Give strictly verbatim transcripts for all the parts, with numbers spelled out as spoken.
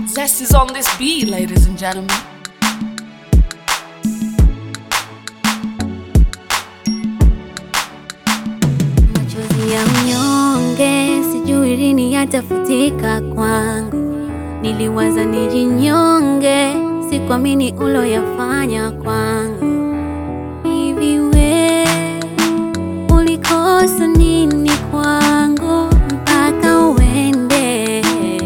Zest is on this beat, ladies and gentlemen. Machozi ya mnyonge, sijui lini yatafutika kwangu. Niliwaza nijinyonge, sikuamini uloyafanya kwangu. Hivi we, ulikosa nini kwangu mpaka uende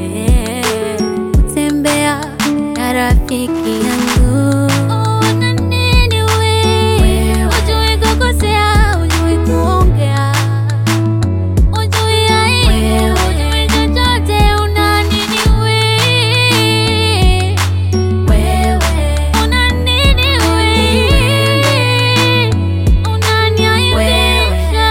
kutembea na rafiki yangu? Una nini we, hujui kukosea, hujui kuongea, hujui aibu, hujui chochote. Una nini we, una nini we, unaniaibisha,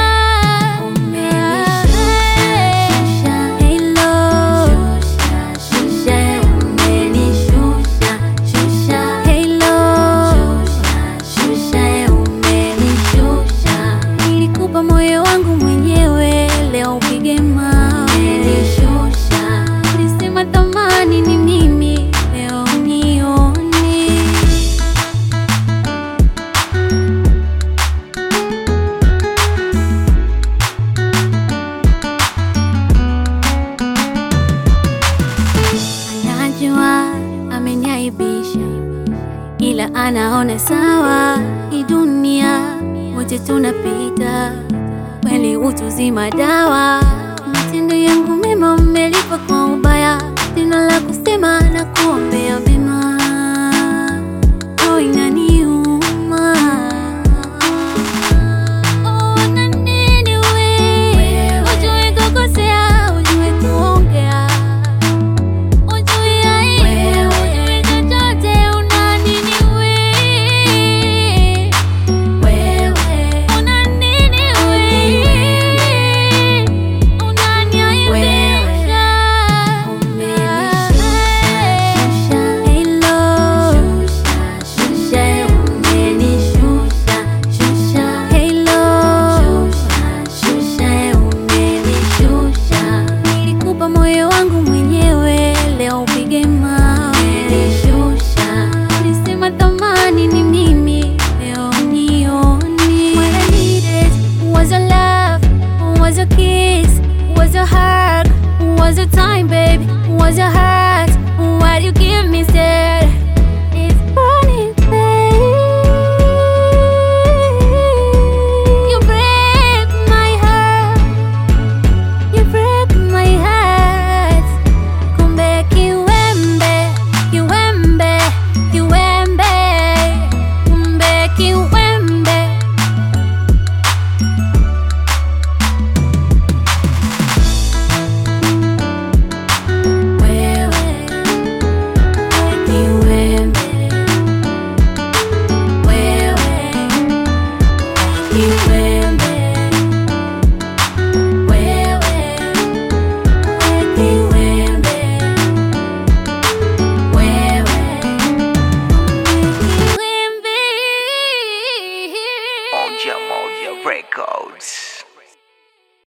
umenishusha. Hello, shusha, umenishusha, shusha. Hello, shusha, umenishusha. Nilikupa moyo wangu mwenyewe, leo upige mawe. Umenishusha. Ulisema thamani ni mimi, leo nioni. Anajua ameniaibisha, ila anaona sawa. Hii dunia wote tunapita, kweli utu zima dawa. Matendo yangu mema umelipa kwa